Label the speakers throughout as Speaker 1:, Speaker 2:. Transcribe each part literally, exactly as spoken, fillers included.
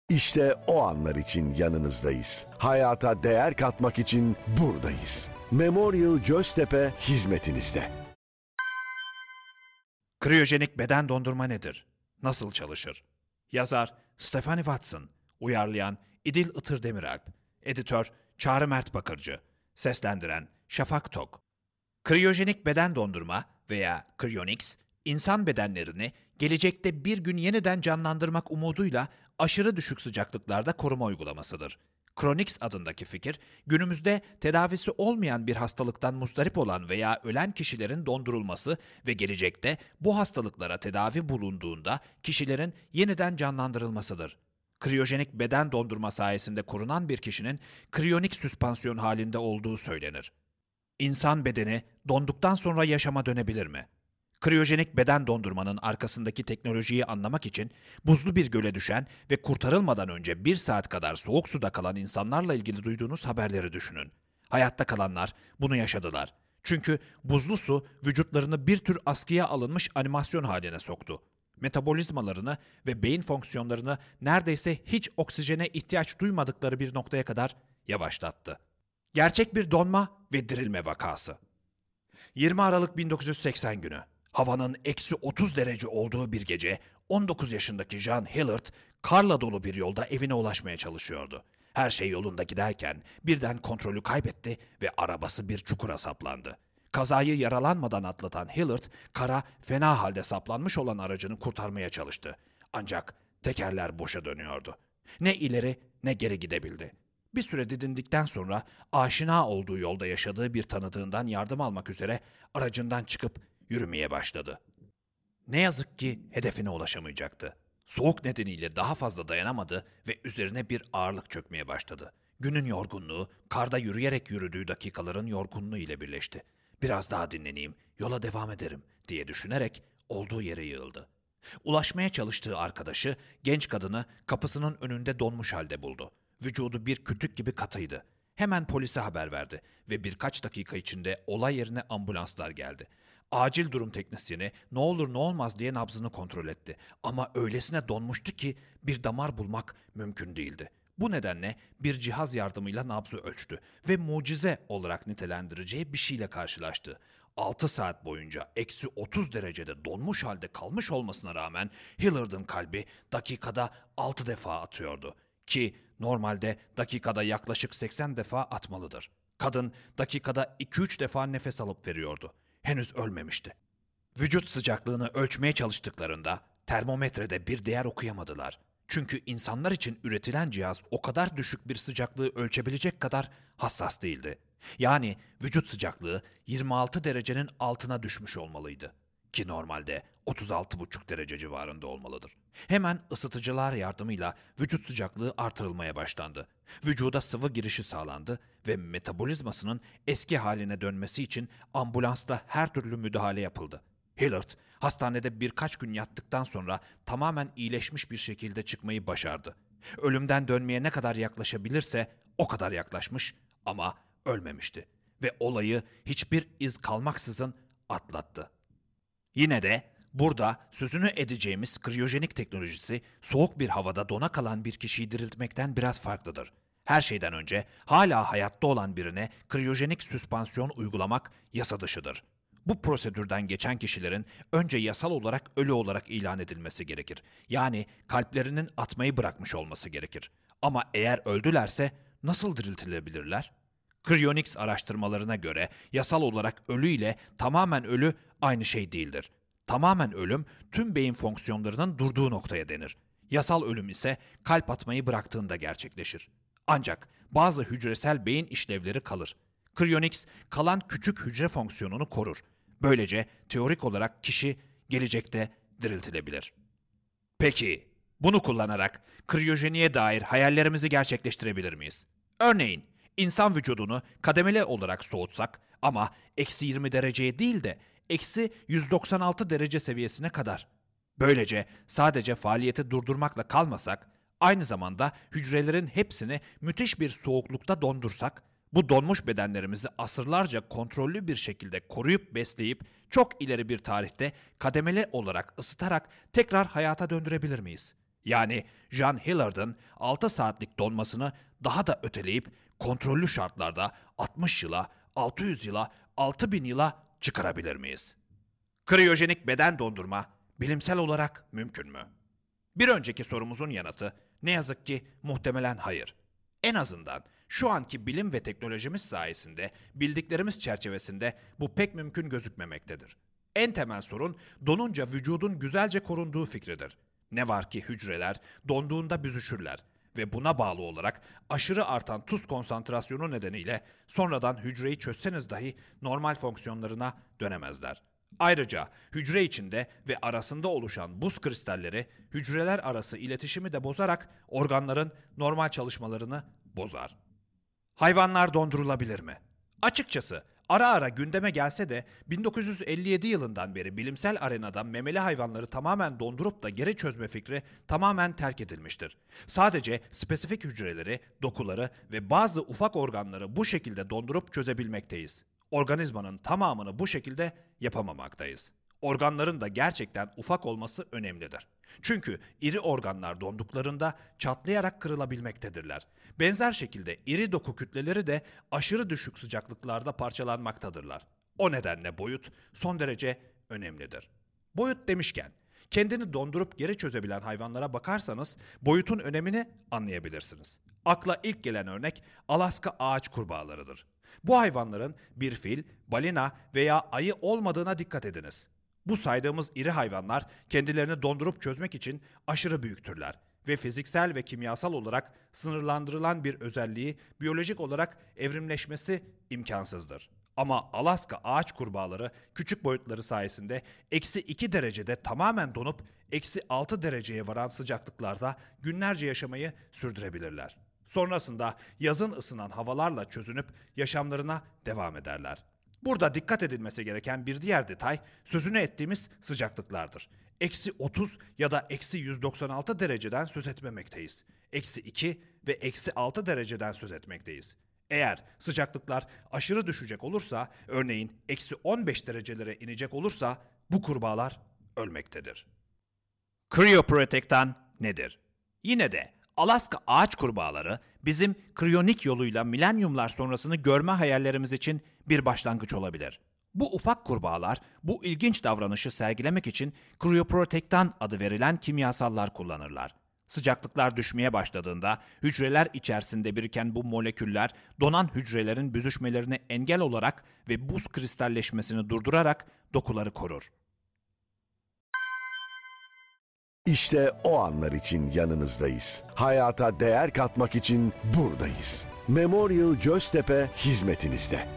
Speaker 1: İşte o anlar için yanınızdayız. Hayata değer katmak için buradayız. Memorial Göztepe hizmetinizde.
Speaker 2: Kriyojenik beden dondurma nedir? Nasıl çalışır? Yazar Stephanie Watson, uyarlayan İdil Itır Demiralp, editör Çağrı Mert Bakırcı, seslendiren Şafak Tok. Kriyojenik beden dondurma veya Cryonics, insan bedenlerini gelecekte bir gün yeniden canlandırmak umuduyla aşırı düşük sıcaklıklarda koruma uygulamasıdır. Cryonics adındaki fikir, günümüzde tedavisi olmayan bir hastalıktan muzdarip olan veya ölen kişilerin dondurulması ve gelecekte bu hastalıklara tedavi bulunduğunda kişilerin yeniden canlandırılmasıdır. Kriyojenik beden dondurma sayesinde korunan bir kişinin kriyonik süspansiyon halinde olduğu söylenir. İnsan bedeni donduktan sonra yaşama dönebilir mi? Kriyojenik beden dondurmanın arkasındaki teknolojiyi anlamak için buzlu bir göle düşen ve kurtarılmadan önce bir saat kadar soğuk suda kalan insanlarla ilgili duyduğunuz haberleri düşünün. Hayatta kalanlar bunu yaşadılar. Çünkü buzlu su vücutlarını bir tür askıya alınmış animasyon haline soktu. Metabolizmalarını ve beyin fonksiyonlarını neredeyse hiç oksijene ihtiyaç duymadıkları bir noktaya kadar yavaşlattı. Gerçek bir donma ve dirilme vakası. yirmi Aralık bin dokuz yüz seksen günü. Havanın eksi otuz derece olduğu bir gece, on dokuz yaşındaki Jean Hillard, karla dolu bir yolda evine ulaşmaya çalışıyordu. Her şey yolunda giderken birden kontrolü kaybetti ve arabası bir çukura saplandı. Kazayı yaralanmadan atlatan Hillard, kara fena halde saplanmış olan aracını kurtarmaya çalıştı. Ancak tekerler boşa dönüyordu. Ne ileri ne geri gidebildi. Bir süre didindikten sonra aşina olduğu yolda yaşadığı bir tanıdığından yardım almak üzere aracından çıkıp yürümeye başladı. Ne yazık ki hedefine ulaşamayacaktı. Soğuk nedeniyle daha fazla dayanamadı ve üzerine bir ağırlık çökmeye başladı. Günün yorgunluğu, karda yürüyerek yürüdüğü dakikaların yorgunluğu ile birleşti. Biraz daha dinleneyim, yola devam ederim diye düşünerek olduğu yere yığıldı. Ulaşmaya çalıştığı arkadaşı, genç kadını kapısının önünde donmuş halde buldu. Vücudu bir kütük gibi katıydı. Hemen polise haber verdi ve birkaç dakika içinde olay yerine ambulanslar geldi. Acil durum teknisyeni ne olur ne olmaz diye nabzını kontrol etti. Ama öylesine donmuştu ki bir damar bulmak mümkün değildi. Bu nedenle bir cihaz yardımıyla nabzı ölçtü ve mucize olarak nitelendireceği bir şeyle karşılaştı. altı saat boyunca eksi otuz derecede donmuş halde kalmış olmasına rağmen Hillard'ın kalbi dakikada altı defa atıyordu. Ki normalde dakikada yaklaşık seksen defa atmalıdır. Kadın dakikada iki üç defa nefes alıp veriyordu. Henüz ölmemişti. Vücut sıcaklığını ölçmeye çalıştıklarında termometrede bir değer okuyamadılar. Çünkü insanlar için üretilen cihaz o kadar düşük bir sıcaklığı ölçebilecek kadar hassas değildi. Yani vücut sıcaklığı yirmi altı derecenin altına düşmüş olmalıydı. Ki normalde otuz altı buçuk derece civarında olmalıdır. Hemen ısıtıcılar yardımıyla vücut sıcaklığı artırılmaya başlandı. Vücuda sıvı girişi sağlandı ve metabolizmasının eski haline dönmesi için ambulansta her türlü müdahale yapıldı. Hillard, hastanede birkaç gün yattıktan sonra tamamen iyileşmiş bir şekilde çıkmayı başardı. Ölümden dönmeye ne kadar yaklaşabilirse o kadar yaklaşmış ama ölmemişti ve olayı hiçbir iz kalmaksızın atlattı. Yine de burada sözünü edeceğimiz kriyojenik teknolojisi soğuk bir havada dona kalan bir kişiyi diriltmekten biraz farklıdır. Her şeyden önce hala hayatta olan birine kriyojenik süspansiyon uygulamak yasa dışıdır. Bu prosedürden geçen kişilerin önce yasal olarak ölü olarak ilan edilmesi gerekir. Yani kalplerinin atmayı bırakmış olması gerekir. Ama eğer öldülerse nasıl diriltilebilirler? Cryonics araştırmalarına göre yasal olarak ölü ile tamamen ölü aynı şey değildir. Tamamen ölüm tüm beyin fonksiyonlarının durduğu noktaya denir. Yasal ölüm ise kalp atmayı bıraktığında gerçekleşir. Ancak bazı hücresel beyin işlevleri kalır. Cryonics kalan küçük hücre fonksiyonunu korur. Böylece teorik olarak kişi gelecekte diriltilebilir. Peki, bunu kullanarak kriyojeniye dair hayallerimizi gerçekleştirebilir miyiz? Örneğin, insan vücudunu kademeli olarak soğutsak ama eksi yirmi dereceye değil de eksi yüz doksan altı derece seviyesine kadar. Böylece sadece faaliyeti durdurmakla kalmasak, aynı zamanda hücrelerin hepsini müthiş bir soğuklukta dondursak, bu donmuş bedenlerimizi asırlarca kontrollü bir şekilde koruyup besleyip çok ileri bir tarihte kademeli olarak ısıtarak tekrar hayata döndürebilir miyiz? Yani Jean Hillard'ın altı saatlik donmasını daha da öteleyip kontrollü şartlarda altmış yıla, altı yüz yıla, altı bin yıla çıkarabilir miyiz? Kriyojenik beden dondurma bilimsel olarak mümkün mü? Bir önceki sorumuzun yanıtı ne yazık ki muhtemelen hayır. En azından şu anki bilim ve teknolojimiz sayesinde bildiklerimiz çerçevesinde bu pek mümkün gözükmemektedir. En temel sorun donunca vücudun güzelce korunduğu fikridir. Ne var ki hücreler donduğunda büzüşürler ve buna bağlı olarak aşırı artan tuz konsantrasyonu nedeniyle sonradan hücreyi çözseniz dahi normal fonksiyonlarına dönemezler. Ayrıca hücre içinde ve arasında oluşan buz kristalleri hücreler arası iletişimi de bozarak organların normal çalışmalarını bozar. Hayvanlar dondurulabilir mi? Açıkçası ara ara gündeme gelse de bin dokuz yüz elli yedi yılından beri bilimsel arenada memeli hayvanları tamamen dondurup da geri çözme fikri tamamen terk edilmiştir. Sadece spesifik hücreleri, dokuları ve bazı ufak organları bu şekilde dondurup çözebilmekteyiz. Organizmanın tamamını bu şekilde yapamamaktayız. Organların da gerçekten ufak olması önemlidir. Çünkü iri organlar donduklarında çatlayarak kırılabilmektedirler. Benzer şekilde iri doku kütleleri de aşırı düşük sıcaklıklarda parçalanmaktadırlar. O nedenle boyut son derece önemlidir. Boyut demişken, kendini dondurup geri çözebilen hayvanlara bakarsanız boyutun önemini anlayabilirsiniz. Akla ilk gelen örnek Alaska ağaç kurbağalarıdır. Bu hayvanların bir fil, balina veya ayı olmadığına dikkat ediniz. Bu saydığımız iri hayvanlar kendilerini dondurup çözmek için aşırı büyüktürler ve fiziksel ve kimyasal olarak sınırlandırılan bir özelliği biyolojik olarak evrimleşmesi imkansızdır. Ama Alaska ağaç kurbağaları küçük boyutları sayesinde eksi iki derecede tamamen donup eksi altı dereceye varan sıcaklıklarda günlerce yaşamayı sürdürebilirler. Sonrasında yazın ısınan havalarla çözünüp yaşamlarına devam ederler. Burada dikkat edilmesi gereken bir diğer detay sözünü ettiğimiz sıcaklıklardır. Eksi otuz ya da eksi yüz doksan altı dereceden söz etmemekteyiz. Eksi iki ve eksi altı dereceden söz etmekteyiz. Eğer sıcaklıklar aşırı düşecek olursa, örneğin eksi on beş derecelere inecek olursa bu kurbağalar ölmektedir. Kriyoprotektan nedir? Yine de Alaska ağaç kurbağaları bizim kriyonik yoluyla milenyumlar sonrasını görme hayallerimiz için bir başlangıç olabilir. Bu ufak kurbağalar bu ilginç davranışı sergilemek için kriyoprotektan adı verilen kimyasallar kullanırlar. Sıcaklıklar düşmeye başladığında hücreler içerisinde biriken bu moleküller donan hücrelerin büzüşmelerine engel olarak ve buz kristalleşmesini durdurarak dokuları korur.
Speaker 1: İşte o anlar için yanınızdayız. Hayata değer katmak için buradayız. Memorial Göztepe hizmetinizde.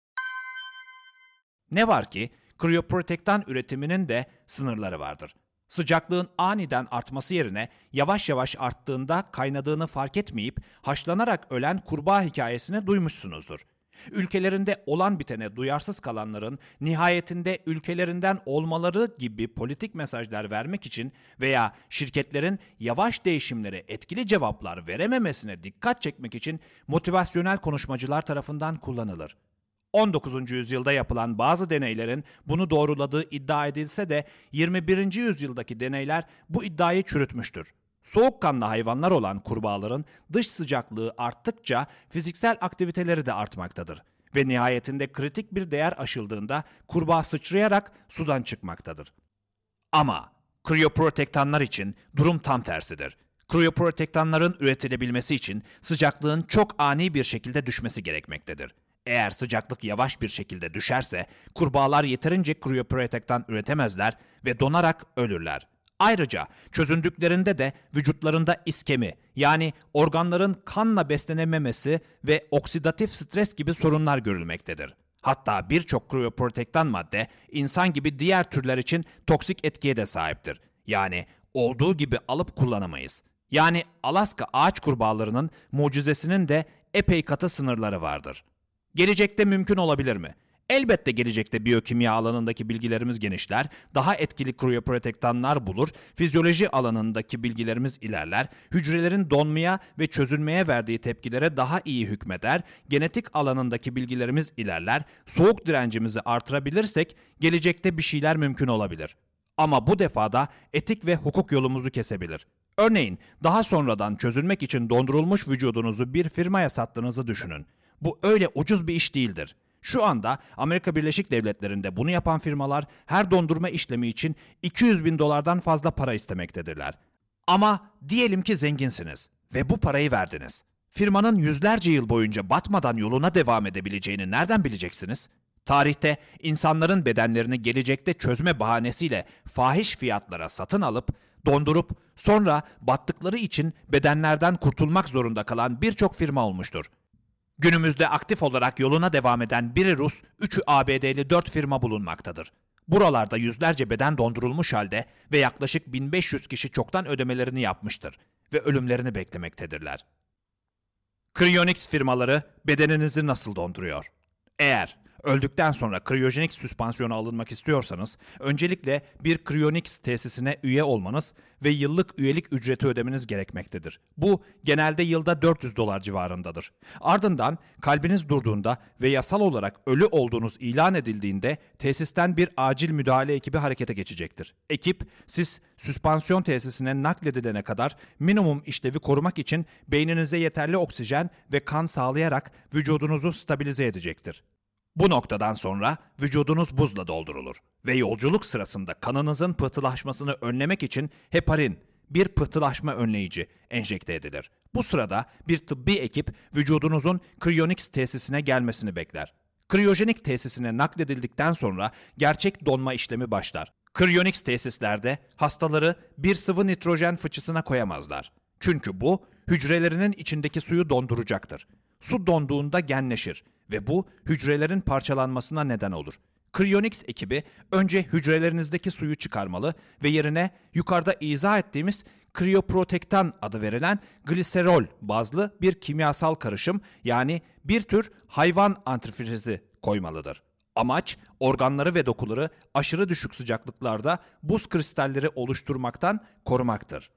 Speaker 2: Ne var ki kriyoprotektan üretiminin de sınırları vardır. Sıcaklığın aniden artması yerine yavaş yavaş arttığında kaynadığını fark etmeyip haşlanarak ölen kurbağa hikayesini duymuşsunuzdur. Ülkelerinde olan bitene duyarsız kalanların nihayetinde ülkelerinden olmaları gibi politik mesajlar vermek için veya şirketlerin yavaş değişimlere etkili cevaplar verememesine dikkat çekmek için motivasyonel konuşmacılar tarafından kullanılır. on dokuzuncu yüzyılda yapılan bazı deneylerin bunu doğruladığı iddia edilse de yirmi birinci yüzyıldaki deneyler bu iddiayı çürütmüştür. Soğukkanlı hayvanlar olan kurbağaların dış sıcaklığı arttıkça fiziksel aktiviteleri de artmaktadır ve nihayetinde kritik bir değer aşıldığında kurbağa sıçrayarak sudan çıkmaktadır. Ama kriyoprotektanlar için durum tam tersidir. Kriyoprotektanların üretilebilmesi için sıcaklığın çok ani bir şekilde düşmesi gerekmektedir. Eğer sıcaklık yavaş bir şekilde düşerse kurbağalar yeterince kriyoprotektan üretemezler ve donarak ölürler. Ayrıca çözündüklerinde de vücutlarında iskemi yani organların kanla beslenememesi ve oksidatif stres gibi sorunlar görülmektedir. Hatta birçok kriyoprotektan madde insan gibi diğer türler için toksik etkiye de sahiptir. Yani olduğu gibi alıp kullanamayız. Yani Alaska ağaç kurbağalarının mucizesinin de epey katı sınırları vardır. Gelecekte mümkün olabilir mi? Elbette gelecekte biyokimya alanındaki bilgilerimiz genişler, daha etkili kriyoprotektanlar bulur, fizyoloji alanındaki bilgilerimiz ilerler, hücrelerin donmaya ve çözülmeye verdiği tepkilere daha iyi hükmeder, genetik alanındaki bilgilerimiz ilerler, soğuk direncimizi artırabilirsek gelecekte bir şeyler mümkün olabilir. Ama bu defada etik ve hukuk yolumuzu kesebilir. Örneğin daha sonradan çözülmek için dondurulmuş vücudunuzu bir firmaya sattığınızı düşünün. Bu öyle ucuz bir iş değildir. Şu anda Amerika Birleşik Devletleri'nde bunu yapan firmalar her dondurma işlemi için iki yüz bin dolardan fazla para istemektedirler. Ama diyelim ki zenginsiniz ve bu parayı verdiniz. Firmanın yüzlerce yıl boyunca batmadan yoluna devam edebileceğini nereden bileceksiniz? Tarihte insanların bedenlerini gelecekte çözme bahanesiyle fahiş fiyatlara satın alıp, dondurup sonra battıkları için bedenlerden kurtulmak zorunda kalan birçok firma olmuştur. Günümüzde aktif olarak yoluna devam eden biri Rus, üçü A B D'li dört firma bulunmaktadır. Buralarda yüzlerce beden dondurulmuş halde ve yaklaşık bin beş yüz kişi çoktan ödemelerini yapmıştır ve ölümlerini beklemektedirler. Cryonics firmaları bedeninizi nasıl donduruyor? Eğer öldükten sonra kriyojenik süspansiyona alınmak istiyorsanız, öncelikle bir Cryonics tesisine üye olmanız ve yıllık üyelik ücreti ödemeniz gerekmektedir. Bu genelde yılda dört yüz dolar civarındadır. Ardından kalbiniz durduğunda ve yasal olarak ölü olduğunuz ilan edildiğinde tesisten bir acil müdahale ekibi harekete geçecektir. Ekip, siz süspansiyon tesisine nakledilene kadar minimum işlevi korumak için beyninize yeterli oksijen ve kan sağlayarak vücudunuzu stabilize edecektir. Bu noktadan sonra vücudunuz buzla doldurulur ve yolculuk sırasında kanınızın pıhtılaşmasını önlemek için heparin, bir pıhtılaşma önleyici, enjekte edilir. Bu sırada bir tıbbi ekip vücudunuzun Cryonics tesisine gelmesini bekler. Kriyojenik tesisine nakledildikten sonra gerçek donma işlemi başlar. Cryonics tesislerde hastaları bir sıvı nitrojen fıçısına koyamazlar. Çünkü bu hücrelerinin içindeki suyu donduracaktır. Su donduğunda genleşir ve bu hücrelerin parçalanmasına neden olur. Cryonics ekibi önce hücrelerinizdeki suyu çıkarmalı ve yerine yukarıda izah ettiğimiz kriyoprotektan adı verilen gliserol bazlı bir kimyasal karışım, yani bir tür hayvan antifrizi koymalıdır. Amaç, organları ve dokuları aşırı düşük sıcaklıklarda buz kristalleri oluşturmaktan korumaktır.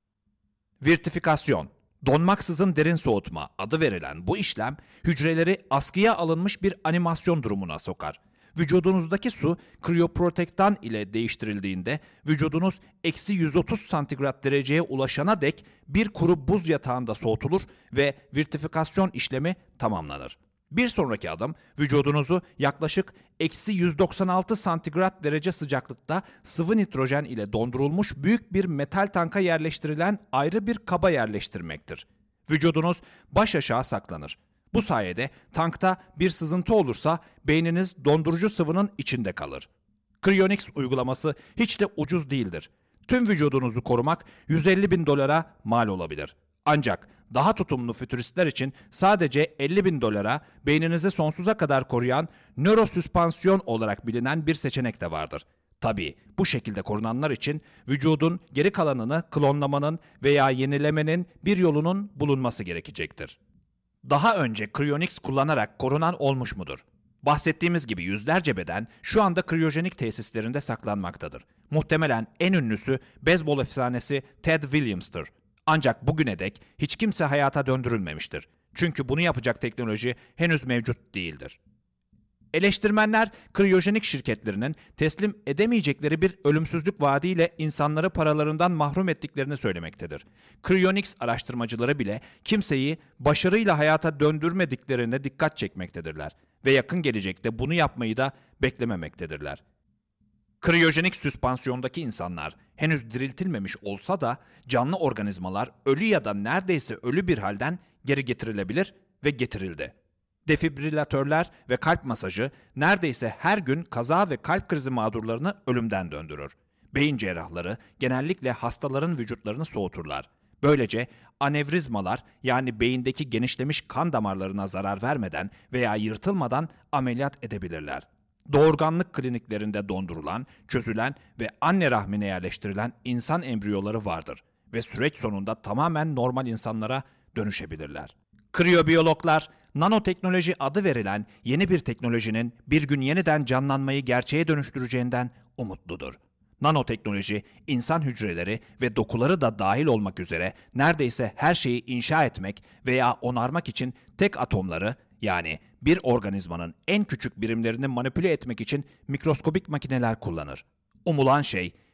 Speaker 2: Virtifikasyon, donmaksızın derin soğutma adı verilen bu işlem, hücreleri askıya alınmış bir animasyon durumuna sokar. Vücudunuzdaki su kriyoprotektan ile değiştirildiğinde vücudunuz eksi yüz otuz santigrat dereceye ulaşana dek bir kuru buz yatağında soğutulur ve virtifikasyon işlemi tamamlanır. Bir sonraki adım, vücudunuzu yaklaşık eksi yüz doksan altı santigrat derece sıcaklıkta sıvı nitrojen ile dondurulmuş büyük bir metal tanka yerleştirilen ayrı bir kaba yerleştirmektir. Vücudunuz baş aşağı saklanır. Bu sayede tankta bir sızıntı olursa beyniniz dondurucu sıvının içinde kalır. Cryonics uygulaması hiç de ucuz değildir. Tüm vücudunuzu korumak yüz elli bin dolara mal olabilir. Ancak daha tutumlu fütüristler için sadece elli bin dolara beyninizi sonsuza kadar koruyan nörosüspansiyon olarak bilinen bir seçenek de vardır. Tabii bu şekilde korunanlar için vücudun geri kalanını klonlamanın veya yenilemenin bir yolunun bulunması gerekecektir. Daha önce Cryonics kullanarak korunan olmuş mudur? Bahsettiğimiz gibi yüzlerce beden şu anda kriyojenik tesislerinde saklanmaktadır. Muhtemelen en ünlüsü beyzbol efsanesi Ted Williams'tır. Ancak bugüne dek hiç kimse hayata döndürülmemiştir. Çünkü bunu yapacak teknoloji henüz mevcut değildir. Eleştirmenler, kriyojenik şirketlerinin teslim edemeyecekleri bir ölümsüzlük vaadiyle insanları paralarından mahrum ettiklerini söylemektedir. Cryonics araştırmacıları bile kimseyi başarıyla hayata döndürmediklerine dikkat çekmektedirler ve yakın gelecekte bunu yapmayı da beklememektedirler. Kriyojenik süspansiyondaki insanlar henüz diriltilmemiş olsa da canlı organizmalar ölü ya da neredeyse ölü bir halden geri getirilebilir ve getirildi. Defibrilatörler ve kalp masajı neredeyse her gün kaza ve kalp krizi mağdurlarını ölümden döndürür. Beyin cerrahları genellikle hastaların vücutlarını soğuturlar. Böylece anevrizmalar, yani beyindeki genişlemiş kan damarlarına zarar vermeden veya yırtılmadan ameliyat edebilirler. Doğurganlık kliniklerinde dondurulan, çözülen ve anne rahmine yerleştirilen insan embriyoları vardır ve süreç sonunda tamamen normal insanlara dönüşebilirler. Kriyobiyologlar, nanoteknoloji adı verilen yeni bir teknolojinin bir gün yeniden canlanmayı gerçeğe dönüştüreceğinden umutludur. Nanoteknoloji, insan hücreleri ve dokuları da dahil olmak üzere neredeyse her şeyi inşa etmek veya onarmak için tek atomları, yani bir organizmanın en küçük birimlerini manipüle etmek için mikroskobik makineler kullanır. Umulan şey,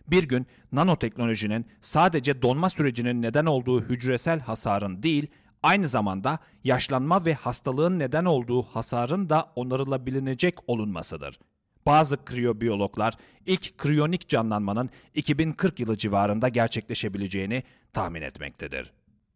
Speaker 2: Bir gün nanoteknolojinin sadece donma sürecinin neden olduğu hücresel hasarın değil, aynı zamanda yaşlanma ve hastalığın neden olduğu hasarın da onarılabilecek olunmasıdır. Bazı kriyobiyologlar ilk kriyonik canlanmanın iki bin kırk yılı civarında gerçekleşebileceğini tahmin etmektedir.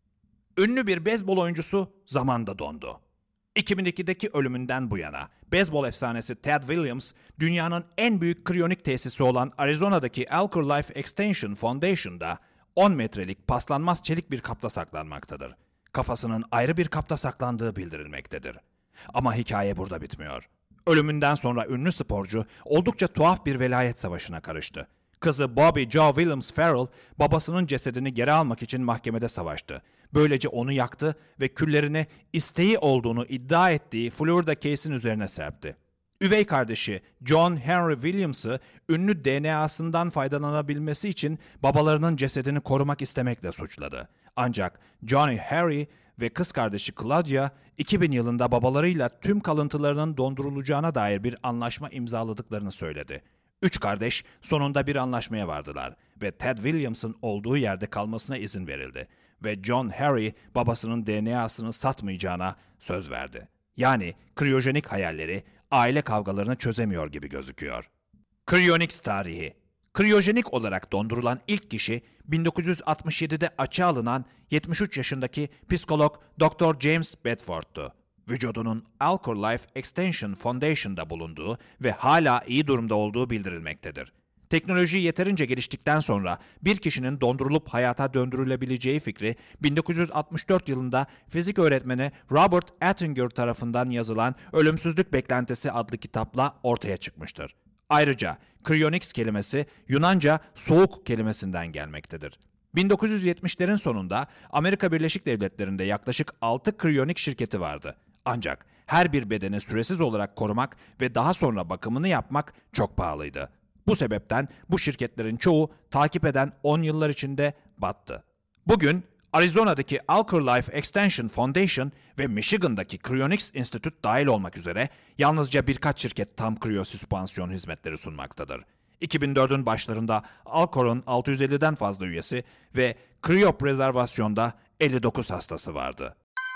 Speaker 2: Ünlü bir beyzbol oyuncusu zamanda dondu. iki bin ikideki ölümünden bu yana beyzbol efsanesi Ted Williams, dünyanın en büyük kriyonik tesisi olan Arizona'daki Alcor Life Extension Foundation'da on metrelik paslanmaz çelik bir kapta saklanmaktadır. Kafasının ayrı bir kapta saklandığı bildirilmektedir. Ama hikaye burada bitmiyor. Ölümünden sonra ünlü sporcu oldukça tuhaf bir velayet savaşına karıştı. Kızı Bobby Jo Williams Farrell, babasının cesedini geri almak için mahkemede savaştı. Böylece onu yaktı ve küllerini isteği olduğunu iddia ettiği Florida case'in üzerine serpti. Üvey kardeşi John Henry Williams'ı ünlü D N A'sından faydalanabilmesi için babalarının cesedini korumak istemekle suçladı. Ancak Johnny Harry ve kız kardeşi Claudia iki bin yılında babalarıyla tüm kalıntılarının dondurulacağına dair bir anlaşma imzaladıklarını söyledi. Üç kardeş sonunda bir anlaşmaya vardılar ve Ted Williams'ın olduğu yerde kalmasına izin verildi ve John Harry babasının D N A'sını satmayacağına söz verdi. Yani kriyojenik hayalleri aile kavgalarını çözemiyor gibi gözüküyor. Cryonics tarihi. Kriyojenik olarak dondurulan ilk kişi bin dokuz yüz altmış yedide açığa alınan yetmiş üç yaşındaki psikolog doktor James Bedford'tu. Vücudunun Alcor Life Extension Foundation'da bulunduğu ve hala iyi durumda olduğu bildirilmektedir. Teknoloji yeterince geliştikten sonra bir kişinin dondurulup hayata döndürülebileceği fikri bin dokuz yüz altmış dört yılında fizik öğretmeni Robert Attinger tarafından yazılan Ölümsüzlük Beklentisi adlı kitapla ortaya çıkmıştır. Ayrıca cryonics kelimesi Yunanca soğuk kelimesinden gelmektedir. bin dokuz yüz yetmişlerin sonunda Amerika Birleşik Devletleri'nde yaklaşık altı kriyonik şirketi vardı. Ancak her bir bedeni süresiz olarak korumak ve daha sonra bakımını yapmak çok pahalıydı. Bu sebepten bu şirketlerin çoğu takip eden on yıllar içinde battı. Bugün Arizona'daki Alcor Life Extension Foundation ve Michigan'daki Cryonics Institute dahil olmak üzere yalnızca birkaç şirket tam kriyosüspansiyon hizmetleri sunmaktadır. iki bin dördün başlarında Alcor'un altı yüz elliden fazla üyesi ve kriyoprezervasyonda elli dokuz hastası vardı.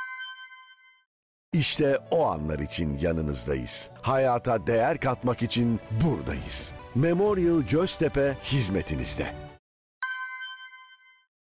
Speaker 1: İşte o anlar için yanınızdayız. Hayata değer katmak için buradayız. Memorial Göztepe hizmetinizde.